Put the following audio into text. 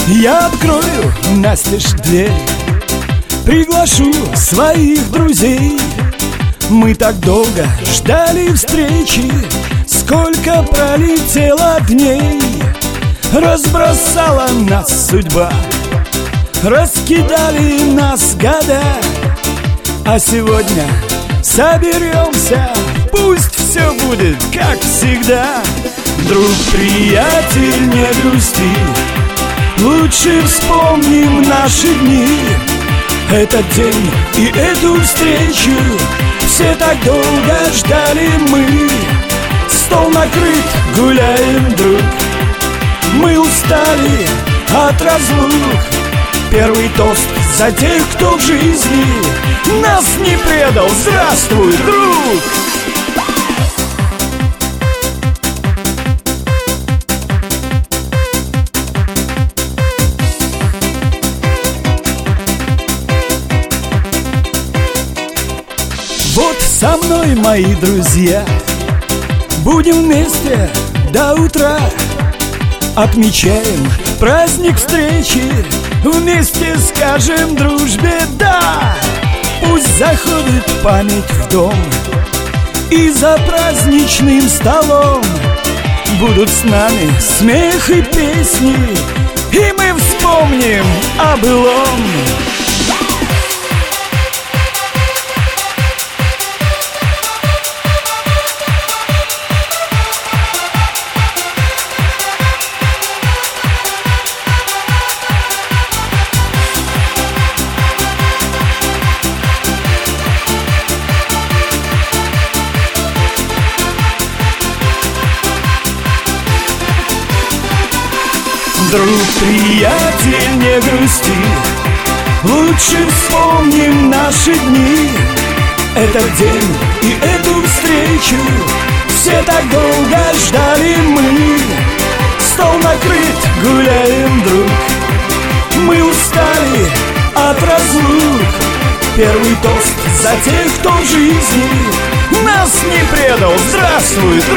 Я открою настежь дверь, приглашу своих друзей. Мы так долго ждали встречи, сколько пролетело дней. Разбросала нас судьба, раскидали нас года. А сегодня соберемся, пусть все будет как всегда. Друг, приятель, не грусти, лучше вспомним наши дни. Этот день и эту встречу все так долго ждали мы. Стол накрыт, гуляем, друг, мы устали от разлук. Первый тост за тех, кто в жизни нас не предал. Здравствуй, друг! Вот со мной, мои друзья, будем вместе до утра. Отмечаем праздник встречи, вместе скажем дружбе «да». Пусть заходит память в дом, и за праздничным столом будут с нами смех и песни, и мы вспомним о былом. Друг, приятель, не грусти, лучше вспомним наши дни. Этот день и эту встречу все так долго ждали мы. Стол накрыт, гуляем, друг, мы устали от разлук. Первый тост за тех, кто в жизни нас не предал. Здравствуй, друг!